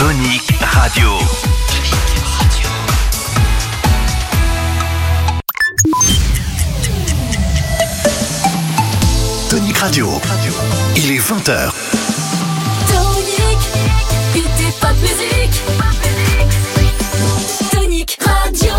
Tonic Radio. Tonic Radio. Il est 20h. Tonic, écoutez pas de musique. Tonic Radio.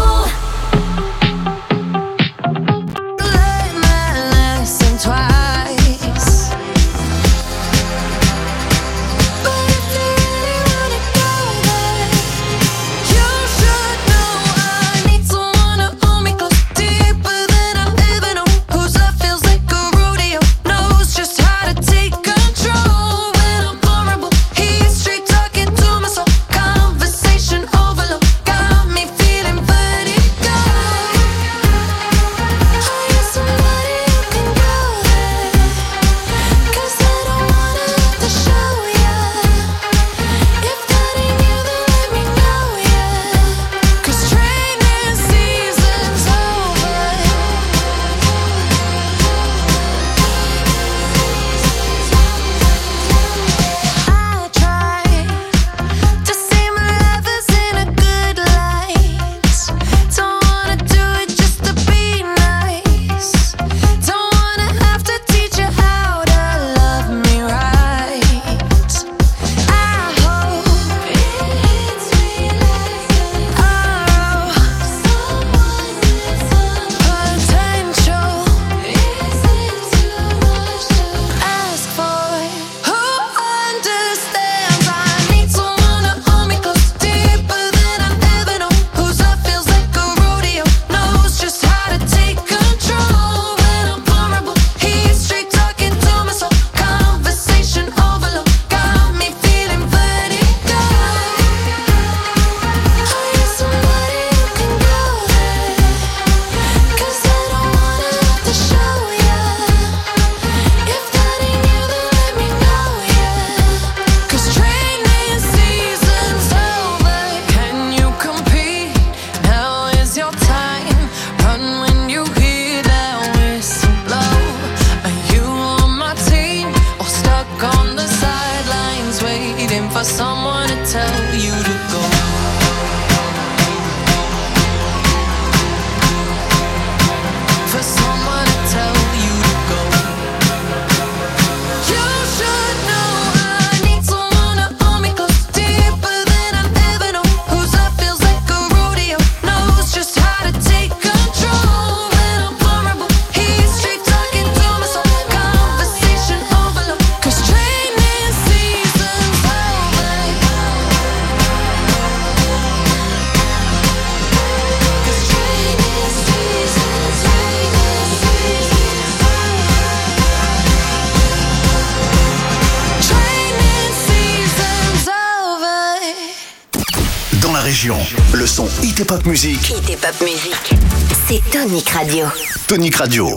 Le son Hit et Pop Music. Hit et Pop Music. C'est Tonic Radio. Tonic Radio.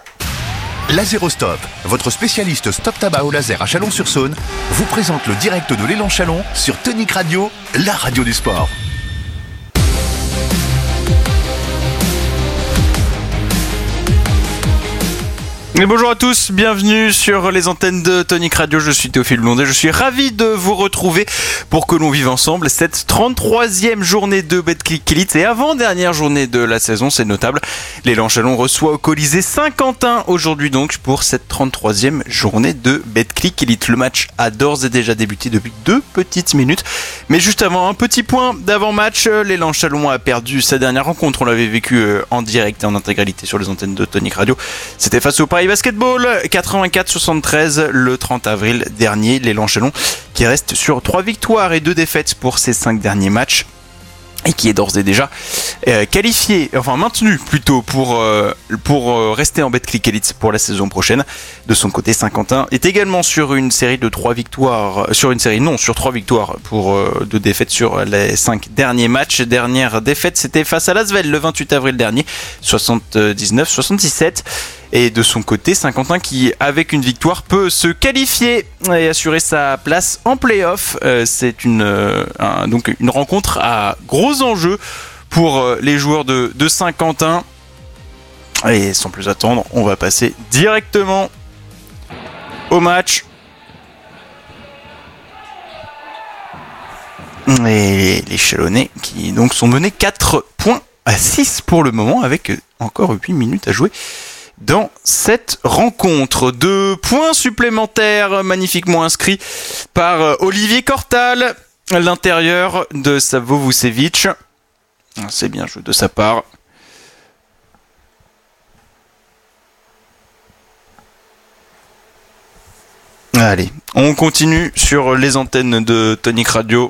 Laserostop, votre spécialiste stop tabac au laser à Chalon-sur-Saône, vous présente le direct de l'Élan Chalon sur Tonic Radio, la radio du sport. Et bonjour à tous, bienvenue sur les antennes de Tonic Radio, je suis Théophile Blondet, je suis ravi de vous retrouver pour que l'on vive ensemble cette 33e journée de Betclic Elite et avant-dernière journée de la saison, c'est notable. L'Élan Chalon reçoit au Colisée Saint-Quentin aujourd'hui donc pour cette 33e journée de Betclic Elite. Le match a d'ores et déjà débuté depuis 2 petites minutes, mais juste avant, un petit point d'avant-match, l'Élan Chalon a perdu sa dernière rencontre, on l'avait vécu en direct et en intégralité sur les antennes de Tonic Radio, c'était face au Paris Basketball, 84-73 le 30 avril dernier. L'Élan Chalon qui reste sur 3 victoires et 2 défaites pour ses 5 derniers matchs et qui est d'ores et déjà qualifié, enfin maintenu plutôt pour rester en Betclic Elite pour la saison prochaine. De son côté, Saint-Quentin est également sur une série de 3 victoires, sur 3 victoires pour 2 défaites sur les 5 derniers matchs. Dernière défaite, c'était face à l'Asvel le 28 avril dernier, 79-77. Et de son côté, Saint-Quentin qui, avec une victoire, peut se qualifier et assurer sa place en play-off. C'est donc une rencontre à gros enjeux pour les joueurs de Saint-Quentin. Et sans plus attendre, on va passer directement au match. Et les Chalonnais qui donc sont menés 4-6 pour le moment avec encore 8 minutes à jouer dans cette rencontre. 2 points supplémentaires magnifiquement inscrits par Olivier Kortal à l'intérieur de Savo Vucevic. C'est bien joué de sa part. Allez, on continue sur les antennes de Tonic Radio.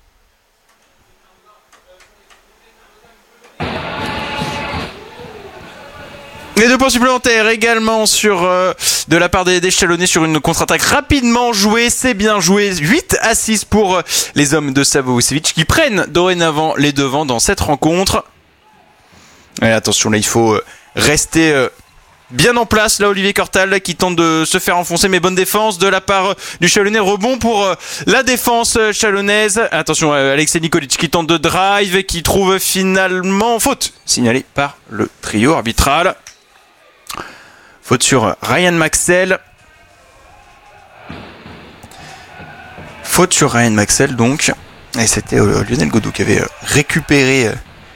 Les 2 points supplémentaires également sur de la part des Chalonnais sur une contre-attaque rapidement jouée. C'est bien joué. 8-6 pour les hommes de Savo Vucevic qui prennent dorénavant les devants dans cette rencontre. Et attention, là il faut rester bien en place. Là Olivier Kortal qui tente de se faire enfoncer, mais bonne défense de la part du Chalonnais. Rebond pour la défense chalonnaise. Attention, Alexei Nikolic qui tente de drive et qui trouve finalement faute signalée par le trio arbitral. Faute sur Ryan Maxwell. Faute sur Ryan Maxwell donc. Et c'était Lionel Godot qui avait récupéré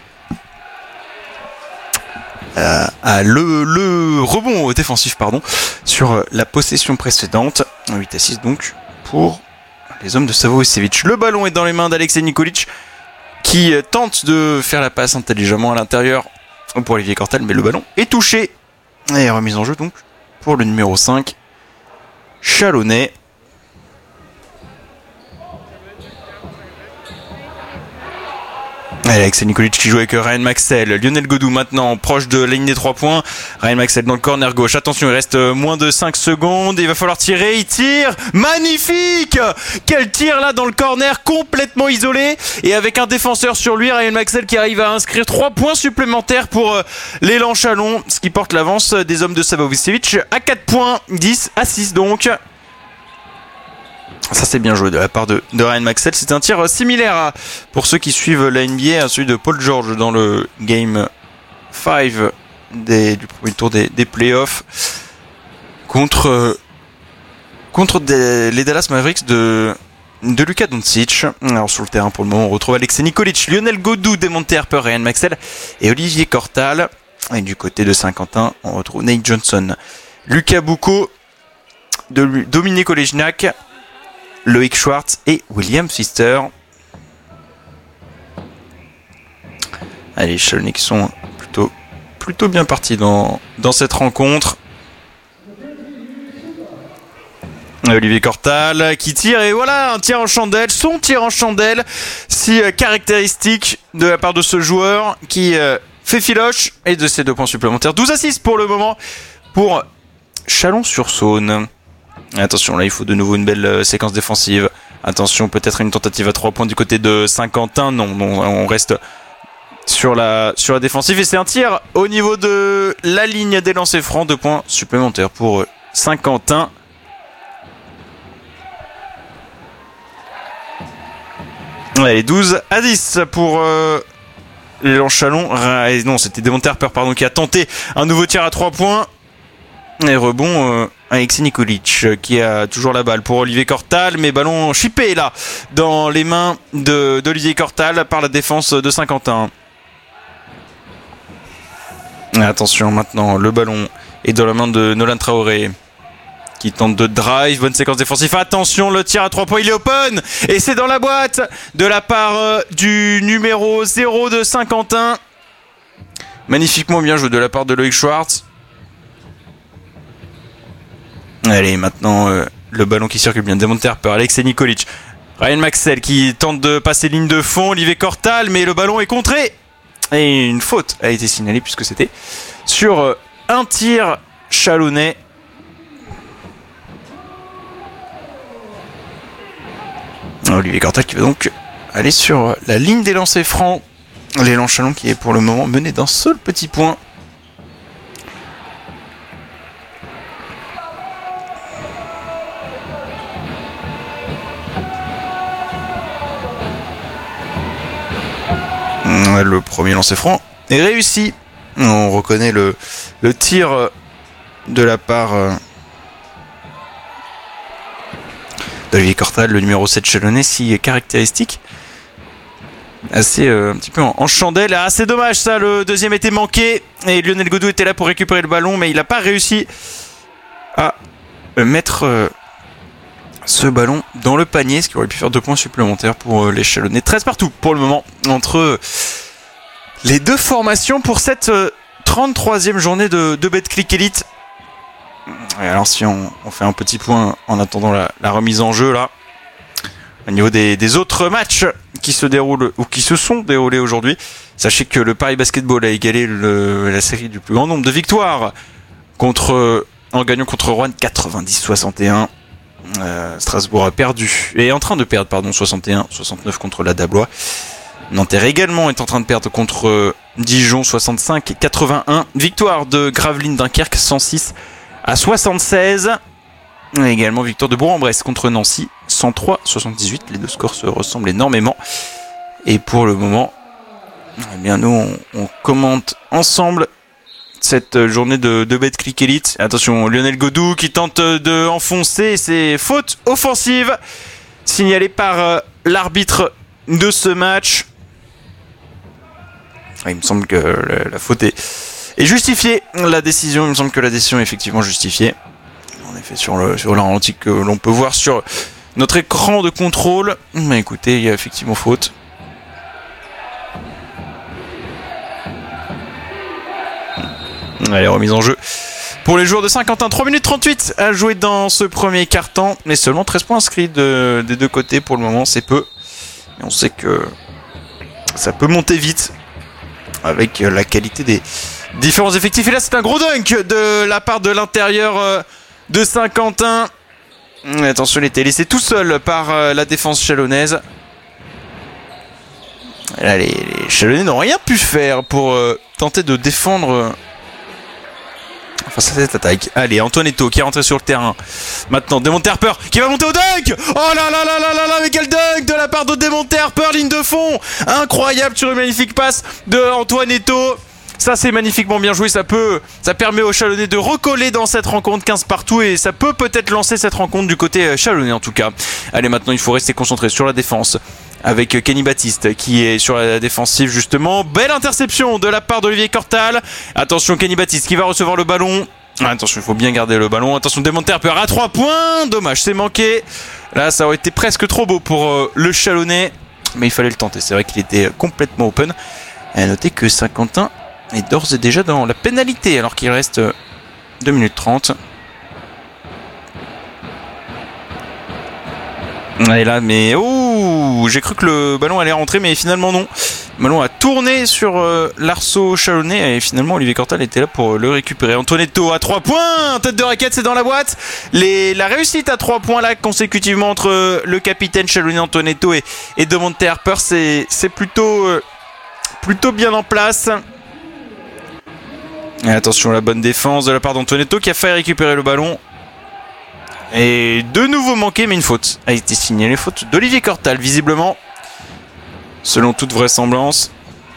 le rebond défensif sur la possession précédente. 8-6 donc pour les hommes de Savo Vucevic. Le ballon est dans les mains d'Alexei Nikolic qui tente de faire la passe intelligemment à l'intérieur pour Olivier Kortal, mais le ballon est touché. Et remise en jeu donc pour le numéro 5 Chalonnais. Alexei Nikolic qui joue avec Ryan Maxwell. Lionel Godou maintenant proche de la ligne des 3 points. Ryan Maxwell dans le corner gauche. Attention, il reste moins de 5 secondes. Il va falloir tirer. Il tire. Magnifique! Quel tir là dans le corner, complètement isolé. Et avec un défenseur sur lui, Ryan Maxwell qui arrive à inscrire 3 points supplémentaires pour l'élan Chalon. Ce qui porte l'avance des hommes de Savo Vucevic à 4 points. 10-6 donc. Ça c'est bien joué de la part de Ryan Maxwell. C'est un tir similaire pour ceux qui suivent la NBA à celui de Paul George dans le Game 5 du premier tour des playoffs contre les Dallas Mavericks de Luka Doncic. Alors sur le terrain pour le moment on retrouve Alexei Nikolic, Lionel Godou, Demonte Harper, Ryan Maxwell et Olivier Kortal. Et du côté de Saint-Quentin on retrouve Nate Johnson, Lucas Boucault, Dominique Olejniak, Loïc Schwartz et William Pfister. Allez, les Chalonnais qui sont plutôt bien partis dans cette rencontre. Olivier Kortal qui tire et voilà un tir en chandelle, son tir en chandelle, si caractéristique de la part de ce joueur qui fait filoche et de ses 2 points supplémentaires. 12-6 pour le moment pour Chalon-sur-Saône. Attention, là il faut de nouveau une belle séquence défensive. Attention, peut-être une tentative à 3 points du côté de Saint-Quentin. Non, on reste sur la défensive. Et c'est un tir au niveau de la ligne des lancers francs. 2 points supplémentaires pour Saint-Quentin. Allez, 12-10 pour l'élan Chalon. Non, c'était Demonte Harper qui a tenté un nouveau tir à 3 points. Et rebond Alexei Nikolic qui a toujours la balle pour Olivier Kortal, mais ballon chippé là dans les mains d'Olivier Kortal par la défense de Saint-Quentin. Attention maintenant, le ballon est dans la main de Nolan Traoré qui tente de drive, bonne séquence défensive. Attention, le tir à 3 points, il est open et c'est dans la boîte de la part du numéro 0 de Saint-Quentin. Magnifiquement bien joué de la part de Loïc Schwartz. Allez, maintenant le ballon qui circule bien, Demonte Harper, Alexei Nikolic, Ryan Maxwell qui tente de passer ligne de fond, Olivier Kortal, mais le ballon est contré et une faute a été signalée puisque c'était sur un tir chalonnais. Olivier Kortal qui va donc aller sur la ligne des lancers francs. L'élan Chalon qui est pour le moment mené d'un seul petit point. Le premier lancer franc est réussi. On reconnaît le tir de la part d'Olivier Kortal, le numéro 7 chalonnais, si caractéristique assez un petit peu en chandelle. Ah, c'est dommage ça, le deuxième était manqué et Lionel Godou était là pour récupérer le ballon, mais il n'a pas réussi à mettre ce ballon dans le panier, ce qui aurait pu faire 2 points supplémentaires pour les Chalonnais. 13 partout pour le moment entre les deux formations pour cette 33e journée de Betclic Elite. Et alors si on fait un petit point en attendant la remise en jeu là, au niveau des autres matchs qui se déroulent ou qui se sont déroulés aujourd'hui, sachez que le Paris Basketball a égalé la série du plus grand nombre de victoires en gagnant contre Rouen 90-61. Strasbourg a perdu et est en train de perdre 61-69 contre la Dablois. Nanterre également est en train de perdre contre Dijon 65-81. Victoire de Gravelines Dunkerque 106-76. Et également victoire de Bourg-en-Bresse contre Nancy 103-78. Les deux scores se ressemblent énormément. Et pour le moment, eh bien nous on commente ensemble cette journée de Betclic Elite. Attention, Lionel Godou qui tente de enfoncer ses fautes offensives signalées par l'arbitre de ce match. Il me semble que la faute est justifiée. La décision, il me semble que la décision est effectivement justifiée. En effet, sur le ralenti que l'on peut voir sur notre écran de contrôle. Mais écoutez, il y a effectivement faute. Allez, remise en jeu pour les joueurs de Saint-Quentin. 3 minutes 38 à jouer dans ce premier quart-temps. Mais seulement 13 points inscrits des deux côtés pour le moment, c'est peu. Et on sait que ça peut monter vite avec la qualité des différents effectifs. Et là, c'est un gros dunk de la part de l'intérieur de Saint-Quentin. Attention, il était laissé tout seul par la défense chalonnaise. Et là, les Chalonnais n'ont rien pu faire pour tenter de défendre face à cette attaque. Allez, Antoine Eto'o qui est rentré sur le terrain. Maintenant, Demonte Harper qui va monter au dunk. Oh là là là là là là, mais quel dunk de la part de Demonte Harper, ligne de fond. Incroyable sur une magnifique passe de Antoine Eto'o. Ça, c'est magnifiquement bien joué. Ça permet aux Chalonnais de recoller dans cette rencontre 15 partout et ça peut peut-être lancer cette rencontre du côté chalonnais en tout cas. Allez, maintenant, il faut rester concentré sur la défense avec Kenny Baptiste qui est sur la défensive justement. Belle interception de la part d'Olivier Cortal. Attention, Kenny Baptiste qui va recevoir le ballon. Attention, il faut bien garder le ballon. Attention, Demonte Harper à 3 points. Dommage, c'est manqué. Là, ça aurait été presque trop beau pour le Chalonnais. Mais il fallait le tenter. C'est vrai qu'il était complètement open. Et à noter que Saint-Quentin est d'ores et déjà dans la pénalité alors qu'il reste 2 minutes 30. Et là, mais j'ai cru que le ballon allait rentrer, mais finalement non. Le ballon a tourné sur l'arceau chalonnais et finalement Olivier Cortal était là pour le récupérer. Antoine Eto'o à 3 points, tête de raquette, c'est dans la boîte. La réussite à 3 points là consécutivement entre le capitaine chalonnais Antoine Eto'o et Demonte Harper, c'est plutôt bien en place. Et attention, la bonne défense de la part d'Antoine Eto'o qui a failli récupérer le ballon. Et de nouveau manqué, mais une faute a été signalée, faute d'Olivier Cortal, visiblement, selon toute vraisemblance.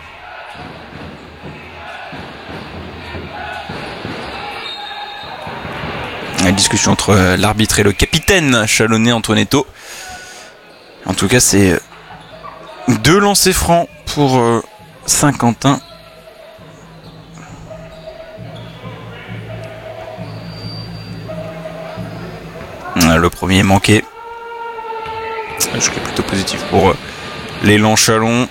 La discussion entre l'arbitre et le capitaine chalonnais Antoine Eto'o. En tout cas, c'est 2 lancers francs pour Saint-Quentin. Le premier est manqué. Je suis plutôt positif pour l'élan Chalon.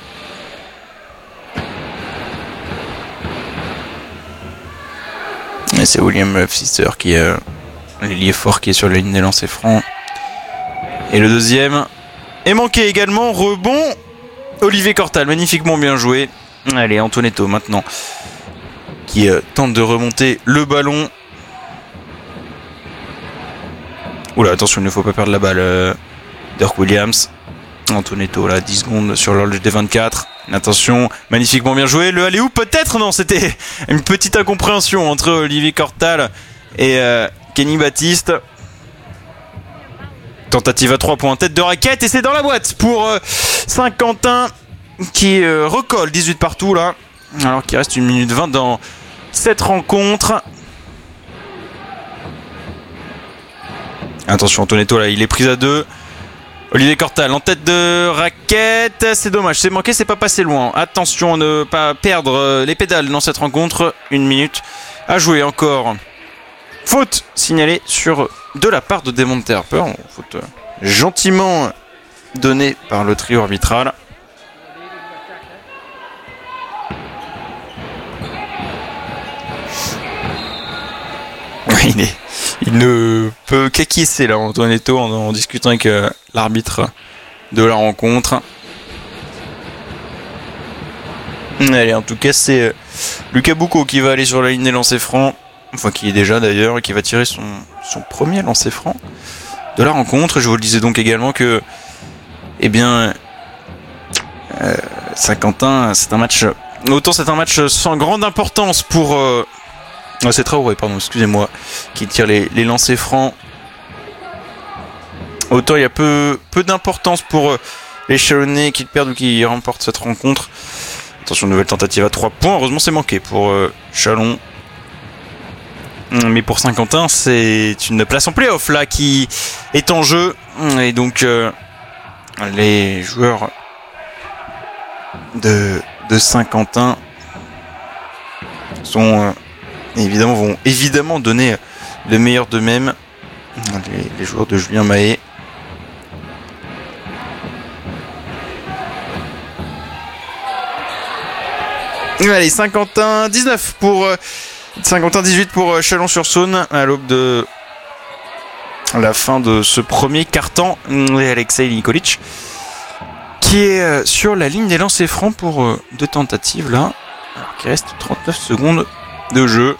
Et c'est William Pfister qui est l'ailier fort qui est sur la ligne des lancers francs. Et le deuxième est manqué également. Rebond Olivier Cortal, magnifiquement bien joué. Allez, Antoine Eto'o maintenant qui tente de remonter le ballon. Oula, attention, il ne faut pas perdre la balle. Dirk Williams. Antoine Eto'o là, 10 secondes sur l'horloge des 24. Attention, magnifiquement bien joué. Le alley-oop peut-être, non, c'était une petite incompréhension entre Olivier Cortal et Kenny Baptiste. Tentative à 3 points, tête de raquette et c'est dans la boîte pour Saint-Quentin qui recolle 18 partout là. Alors qu'il reste 1 minute 20 dans cette rencontre. Attention, Antoine Eto'o là, il est pris à 2. Olivier Cortal en tête de raquette, c'est dommage, c'est manqué, c'est pas passé loin. Attention à ne pas perdre les pédales dans cette rencontre. 1 minute à jouer encore. Faute signalée de la part de Devontae Harper. Faute gentiment donnée par le trio arbitral. Il ne peut qu'acquiescer là, Antoinetto, en discutant avec l'arbitre de la rencontre. Allez, en tout cas, c'est Lucas Boucaud qui va aller sur la ligne des lancers francs. Enfin, qui est déjà d'ailleurs, et qui va tirer son premier lancer franc de la rencontre. Je vous le disais donc également que, Saint-Quentin, c'est un match. Autant c'est un match sans grande importance pour. C'est Traoré, pardon, excusez-moi, qui tire les lancers francs. Autant il y a peu d'importance pour les Chalonnais qui perdent ou qui remportent cette rencontre. Attention, nouvelle tentative à 3 points. Heureusement, c'est manqué pour Chalon. Mais pour Saint-Quentin, c'est une place en play-off là qui est en jeu. Et donc, les joueurs de Saint-Quentin vont évidemment donner le meilleur d'eux-mêmes. Les joueurs de Julien Mahé. Allez, Saint-Quentin 19 pour Saint-Quentin 18 pour Chalon-sur-Saône à l'aube de la fin de ce premier quart-temps. Et Alexei Nikolic qui est sur la ligne des lancers francs pour 2 tentatives là. Alors qu'il reste 39 secondes de jeu.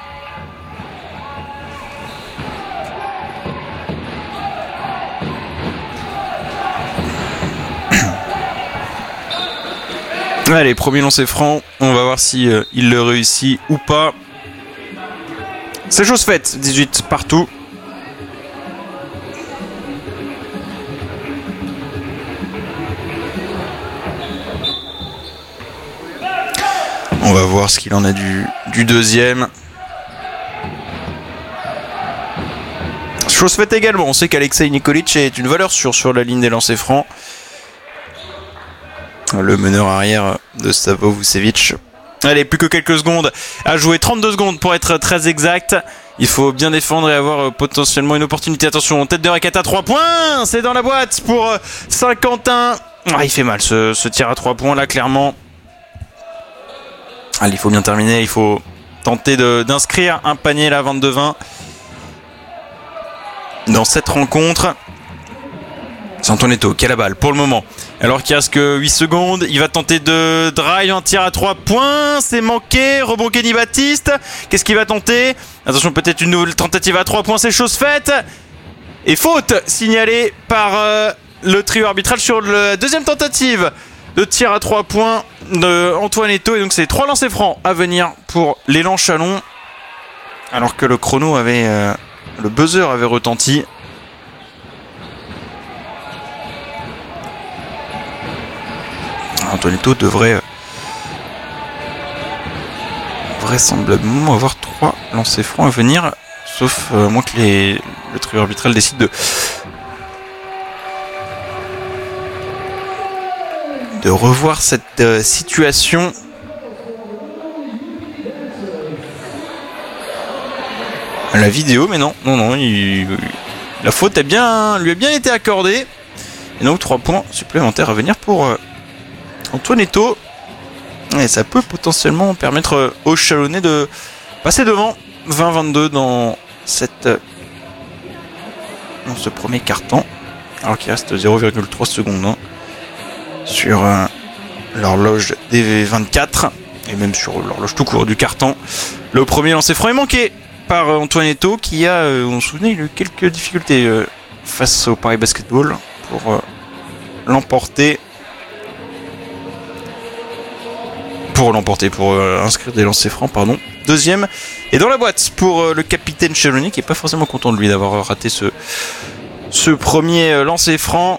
Allez, premier lancer franc, on va voir si il le réussit ou pas. C'est chose faite, 18 partout. On va voir ce qu'il en a du deuxième. Chose faite également, on sait qu'Alexei Nikolic est une valeur sûre sur la ligne des lancers francs. Le meneur arrière de Savo Vucevic. Allez, plus que quelques secondes à jouer, 32 secondes pour être très exact. Il faut bien défendre et avoir potentiellement une opportunité. Attention, tête de raquette à 3 points. C'est dans la boîte pour Saint-Quentin. Il fait mal ce tir à 3 points là, clairement. Allez, il faut bien terminer. Il faut tenter d'inscrire un panier là, 22-20 dans cette rencontre. C'est Antoinetto qui a la balle pour le moment. Alors qu'il reste que 8 secondes. Il va tenter de drive, un tir à 3 points. C'est manqué. Rebond Kenny Baptiste. Qu'est-ce qu'il va tenter? Attention, peut-être une nouvelle tentative à 3 points. C'est chose faite. Et faute signalée par le trio arbitral sur la deuxième tentative de tir à 3 points de Antoinetto. Et donc c'est 3 lancers francs à venir pour l'élan Chalon. Alors que le chrono le buzzer avait retenti. Antoinetto devrait vraisemblablement avoir 3 lancers francs à venir, sauf à moins que le trio arbitral décide de revoir cette situation. La vidéo, mais non, la faute lui a bien été accordée. Et donc 3 points supplémentaires à venir pour Antoinetto. Et ça peut potentiellement permettre aux Chalonnais de passer devant 20-22 dans ce premier quart-temps. Alors qu'il reste 0,3 secondes sur l'horloge des 24 et même sur l'horloge tout court du quart-temps. Le premier lancer franc est manqué par Antoinetto qui a, on se souvient, il a eu quelques difficultés face au Paris Basketball pour l'emporter. Pour inscrire des lancers francs, pardon. Deuxième est dans la boîte pour le capitaine Chalonnais qui est pas forcément content de lui d'avoir raté ce premier lancer franc.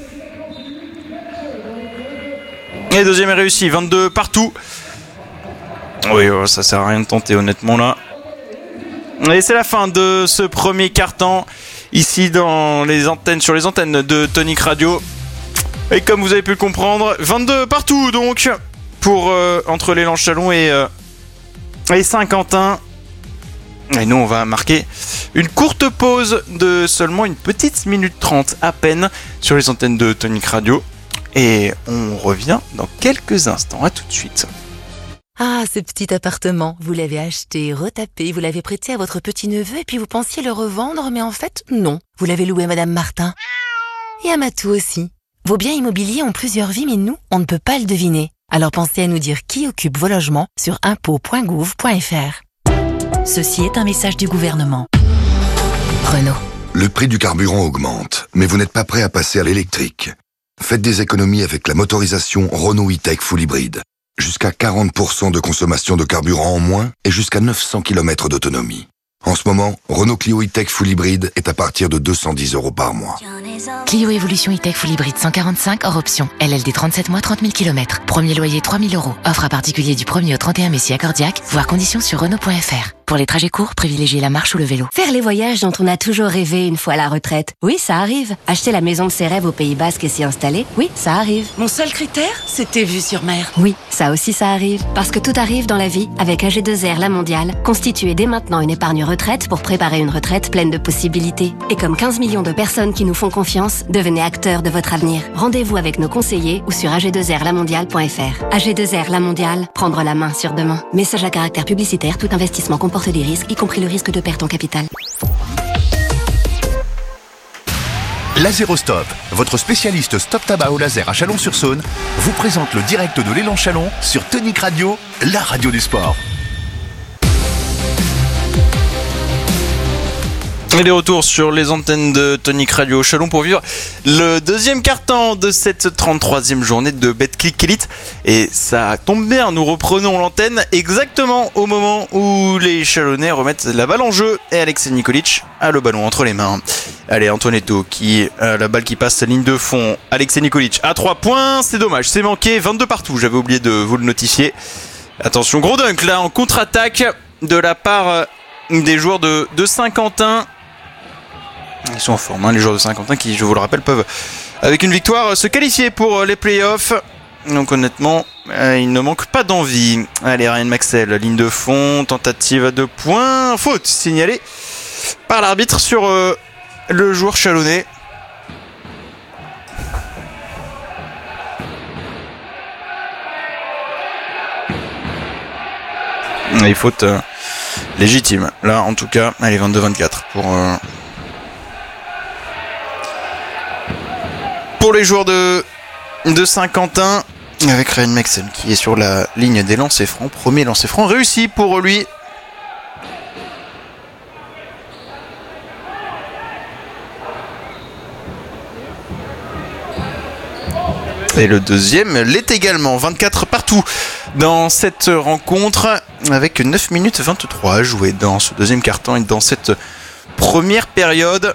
Et deuxième est réussi, 22 partout. Oui, ça sert à rien de tenter honnêtement là. Et c'est la fin de ce premier quart-temps. ici sur les antennes de Tonic Radio. Et comme vous avez pu le comprendre, 22 partout donc pour entre l'élan Chalon et Saint-Quentin. Et nous on va marquer une courte pause de seulement une petite minute 30 à peine sur les antennes de Tonic Radio. Et on revient dans quelques instants. À tout de suite. Ah, ce petit appartement, vous l'avez acheté, retapé, vous l'avez prêté à votre petit-neveu et puis vous pensiez le revendre, mais en fait, non. Vous l'avez loué à Madame Martin. Et à Matou aussi. Vos biens immobiliers ont plusieurs vies, mais nous, on ne peut pas le deviner. Alors pensez à nous dire qui occupe vos logements sur impôts.gouv.fr. Ceci est un message du gouvernement. Renault. Le prix du carburant augmente, mais vous n'êtes pas prêt à passer à l'électrique. Faites des économies avec la motorisation Renault E-Tech Full Hybrid. Jusqu'à 40% de consommation de carburant en moins et jusqu'à 900 km d'autonomie. En ce moment, Renault Clio E-Tech Full Hybrid est à partir de 210 € par mois. Clio Evolution E-Tech Full Hybrid 145 hors option. LLD 37 mois 30 000 km. Premier loyer 3 000 €. Offre à particulier du 1er au 31 mai si accordiaque. Voir conditions sur Renault.fr. Pour les trajets courts, privilégiez la marche ou le vélo. Faire les voyages dont on a toujours rêvé une fois à la retraite. Oui, ça arrive. Acheter la maison de ses rêves au Pays Basque et s'y installer. Oui, ça arrive. Mon seul critère, c'était vue sur mer. Oui, ça aussi ça arrive. Parce que tout arrive dans la vie avec AG2R La Mondiale. Constituez dès maintenant une épargne retraite pour préparer une retraite pleine de possibilités. Et comme 15 millions de personnes qui nous font confiance, devenez acteurs de votre avenir. Rendez-vous avec nos conseillers ou sur ag2rlamondiale.fr. AG2R La Mondiale, prendre la main sur demain. Message à caractère publicitaire, tout investissement comporte des risques, y compris le risque de perte en capital. Laserostop, votre spécialiste stop tabac au laser à Chalon-sur-Saône, vous présente le direct de l'élan Chalon sur Tonic Radio, la radio du sport. Et les retours sur les antennes de Tonic Radio Chalon pour vivre le deuxième quart-temps de cette 33e journée de Betclic Elite. Et ça tombe bien, nous reprenons l'antenne exactement au moment où les Chalonnais remettent la balle en jeu et Alexei Nikolic a le ballon entre les mains. Allez, Antoinetto qui la balle qui passe ligne de fond. Alexei Nikolic à 3 points, c'est dommage, c'est manqué, 22 partout, j'avais oublié de vous le notifier. Attention, gros dunk là en contre-attaque de la part des joueurs de Saint-Quentin. Ils sont en forme, hein, les joueurs de Saint-Quentin qui, je vous le rappelle, peuvent, avec une victoire, se qualifier pour les playoffs. Donc honnêtement, il ne manque pas d'envie. Allez, Ryan Maxwell, ligne de fond, tentative à 2 points. Faute signalée par l'arbitre sur le joueur chalonnais. Et faute légitime. Là, en tout cas, allez, 22-24 pour les joueurs de Saint-Quentin, avec Ryan Maxwell qui est sur la ligne des lancers francs. Premier lancer franc réussi pour lui. Et le deuxième l'est également. 24 partout dans cette rencontre, avec 9 minutes 23 à jouer dans ce deuxième quart-temps et dans cette première période.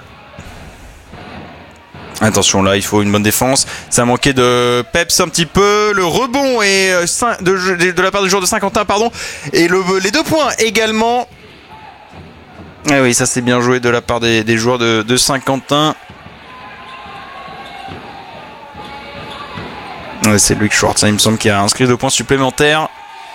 Attention, là il faut une bonne défense. Ça manquait de peps un petit peu. Le rebond est de la part du joueur de Saint-Quentin, pardon. Et les 2 points également. Ah oui, ça c'est bien joué de la part des joueurs de Saint-Quentin. Ouais, c'est Luc Schwartz, il me semble qu'il a inscrit 2 points supplémentaires.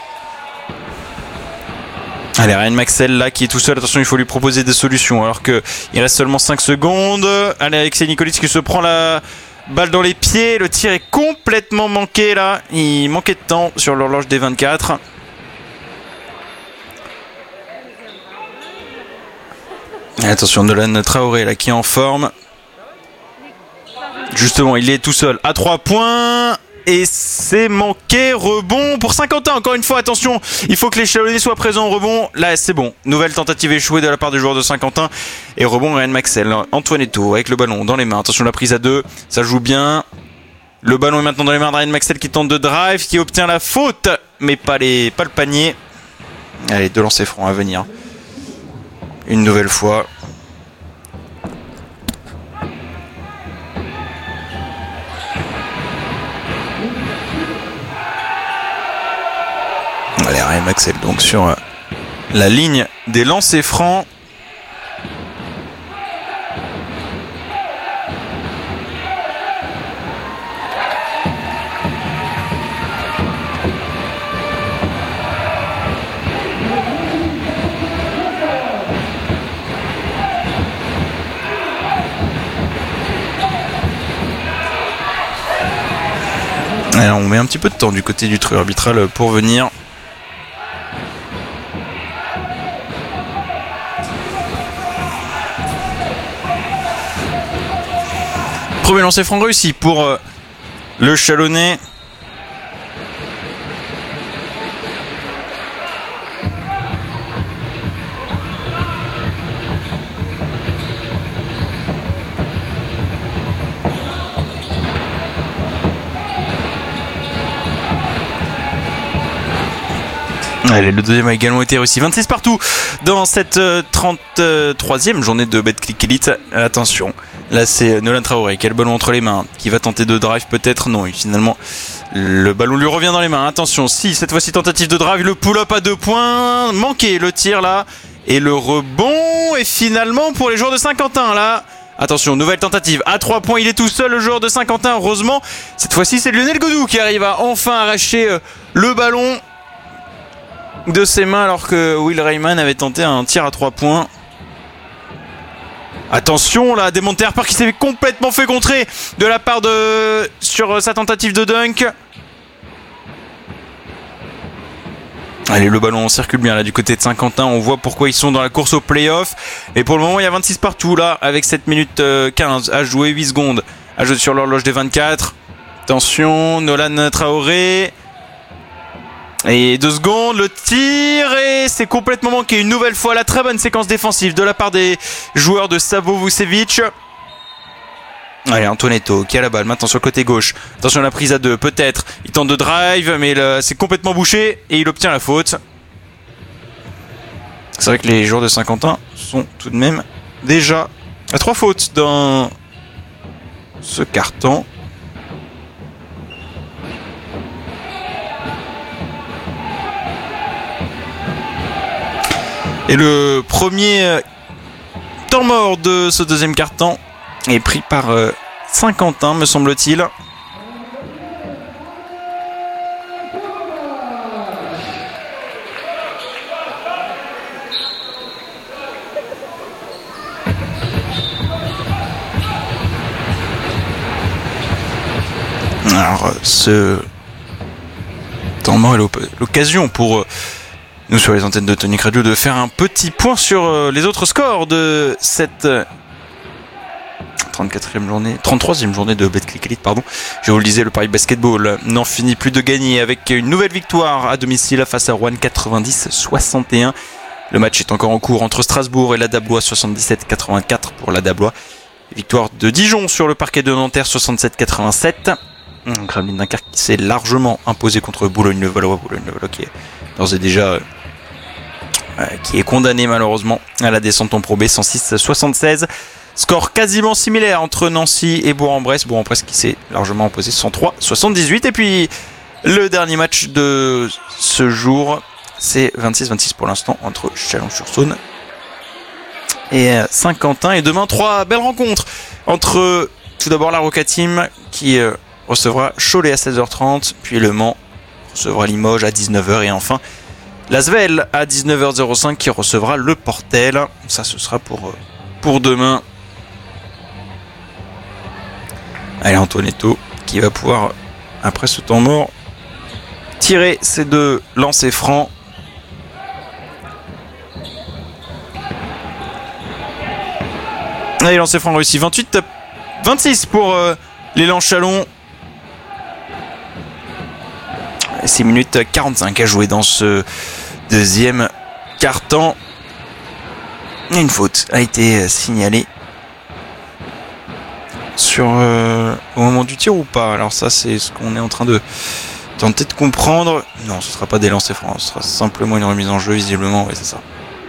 Allez, Ryan Maxwell là qui est tout seul, attention, il faut lui proposer des solutions alors qu'il reste seulement 5 secondes. Allez, Alexei Nikolic qui se prend la balle dans les pieds, le tir est complètement manqué là, il manquait de temps sur l'horloge des 24. Et attention, Nolan Traoré là qui est en forme. Justement, il est tout seul à 3 points. Et c'est manqué, rebond pour Saint-Quentin, encore une fois, attention, il faut que les Chalonnais soient présents au rebond, là c'est bon, nouvelle tentative échouée de la part des joueurs de Saint-Quentin, et rebond Ryan Maxwell, Antoinetto avec le ballon dans les mains, attention la prise à 2, ça joue bien, le ballon est maintenant dans les mains de Ryan Maxwell qui tente de drive, qui obtient la faute, mais pas le panier. Allez, 2 lancers francs à venir, une nouvelle fois. Allez, Ryan Maxwell donc sur la ligne des lancers francs. Alors, on met un petit peu de temps du côté du trio arbitral pour venir. Premier lancer franc réussi pour le Chalonnais. Allez, le deuxième a également été réussi. 26 partout dans cette 33e journée de Betclic Elite. Attention, là c'est Nolan Traoré qui a le ballon entre les mains, qui va tenter de drive peut-être. Non, finalement le ballon lui revient dans les mains. Attention, si cette fois-ci tentative de drive, le pull-up à 2 points. Manqué le tir là. Et le rebond est finalement pour les joueurs de Saint-Quentin là. Attention, nouvelle tentative à 3 points, il est tout seul le joueur de Saint-Quentin. Heureusement, cette fois-ci c'est Lionel Godou qui arrive à enfin arracher le ballon de ses mains alors que Will Rayman avait tenté un tir à 3 points. Attention là, Desmonte Harper qui s'est complètement fait contrer de la part de sur sa tentative de dunk. Allez, le ballon circule bien là du côté de Saint-Quentin. On voit pourquoi ils sont dans la course au play-off. Et pour le moment, il y a 26 partout là avec 7 minutes 15 à jouer, 8 secondes à jouer sur l'horloge des 24. Attention, Nolan Traoré. Et 2 secondes, le tir et c'est complètement manqué. Une nouvelle fois la très bonne séquence défensive de la part des joueurs de Savo Vucevic. Allez, Antoinetto qui a la balle maintenant sur le côté gauche. Attention à la prise à 2, peut-être. Il tente de drive, mais c'est complètement bouché et il obtient la faute. C'est vrai que les joueurs de Saint-Quentin sont tout de même déjà à 3 fautes dans ce quart-temps. Et le premier temps mort de ce deuxième quart-temps est pris par Saint-Quentin, me semble-t-il. Alors, ce temps mort est l'occasion pour nous sur les antennes de Tonic Radio de faire un petit point sur les autres scores de cette 33e journée de Betclic Elite, pardon. Je vous le disais, le Paris Basketball n'en finit plus de gagner avec une nouvelle victoire à domicile face à Rouen 90-61. Le match est encore en cours entre Strasbourg et la Dablois 77-84 pour la Dablois. Victoire de Dijon sur le parquet de Nanterre 67-87. Gremlin Dunkerque qui s'est largement imposé contre Boulogne-le-Valois. Boulogne-le-Valois qui est d'ores et déjà qui est condamné malheureusement à la descente en Pro B 106-76. Score quasiment similaire entre Nancy et Bourg-en-Bresse. Bourg-en-Bresse qui s'est largement imposé 103-78. Et puis le dernier match de ce jour, c'est 26-26 pour l'instant entre Chalon-sur-Saône et Saint-Quentin. Et demain, 3 belles rencontres entre tout d'abord la Roca Team qui recevra Cholet à 16h30, puis Le Mans recevra Limoges à 19h et enfin l'Asvel à 19h05 qui recevra le Portel. Ça ce sera pour demain. Allez, Antoinetto qui va pouvoir après ce temps mort tirer ses 2 lancers francs. Allez, lancer franc réussi, 28-26 pour l'élan Chalon. 6 minutes 45 à jouer dans ce deuxième quart-temps. Une faute a été signalée au moment du tir ou pas. Alors ça c'est ce qu'on est en train de tenter de comprendre. Non, ce ne sera pas des lancers francs, ce sera simplement une remise en jeu visiblement, oui c'est ça.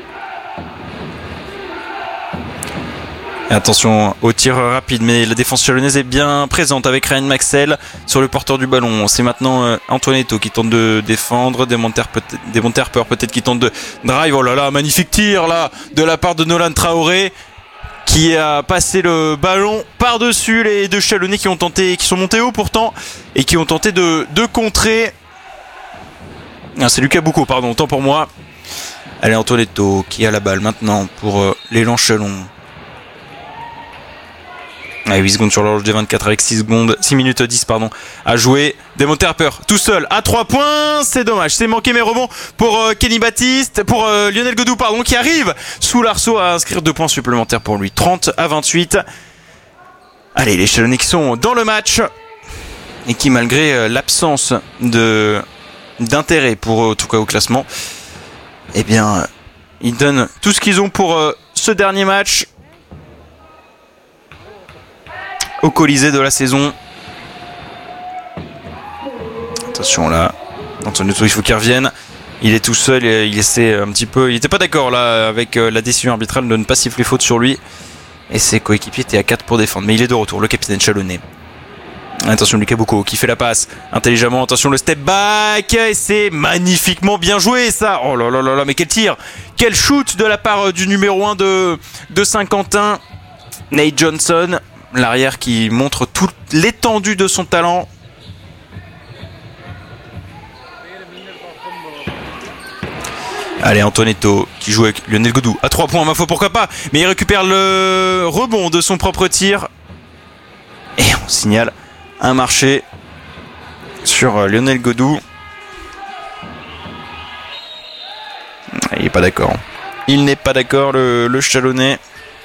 Et attention au tir rapide, mais la défense chalonnaise est bien présente avec Ryan Maxel sur le porteur du ballon. C'est maintenant Antoinetto qui tente de défendre, Desmonte Harper peut-être qui tente de drive. Oh là là, magnifique tir là de la part de Nolan Traoré qui a passé le ballon par-dessus les 2 Chalonnais qui sont montés haut pourtant et qui ont tenté de contrer. Ah, c'est Lucas Boucaud, pardon, autant pour moi. Allez, Antoinetto qui a la balle maintenant pour l'élan Chalon. Allez, 8 secondes sur l'horloge des 24 avec 6 minutes 10 à jouer. Demonte Harper tout seul à 3 points, c'est dommage, c'est manqué mes rebonds pour Kenny Baptiste, pour Lionel Godou qui arrive sous l'arceau à inscrire 2 points supplémentaires pour lui, 30-28. Allez, les Chalonnais qui sont dans le match et qui malgré l'absence d'intérêt pour en tout cas au classement, eh bien ils donnent tout ce qu'ils ont pour ce dernier match au Colisée de la saison. Attention là, Antonio, il faut qu'il revienne. Il est tout seul, il essaie un petit peu. Il n'était pas d'accord là avec la décision arbitrale de ne pas siffler faute sur lui. Et ses coéquipiers étaient à 4 pour défendre. Mais il est de retour, le capitaine Chalonnais. Attention Lucas Boucaud qui fait la passe intelligemment. Attention le step back. Et c'est magnifiquement bien joué ça. Oh là là là là, mais quel tir! Quel shoot de la part du numéro 1 de Saint-Quentin, Nate Johnson. L'arrière qui montre toute l'étendue de son talent. Allez, Antonetto qui joue avec Lionel Godou à 3 points, ma foi, pourquoi pas. Mais il récupère le rebond de son propre tir. Et on signale un marché sur Lionel Godou. Il n'est pas d'accord. Il n'est pas d'accord, le Chalonnais.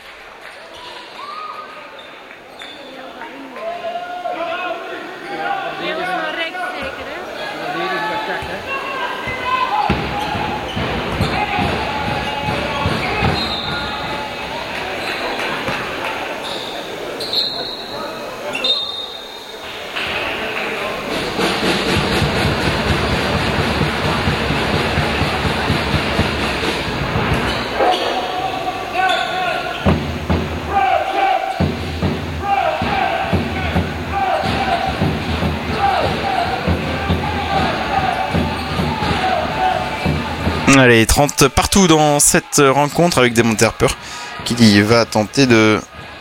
Allez, 30 partout dans cette rencontre avec Demonte Harper qui va tenter de...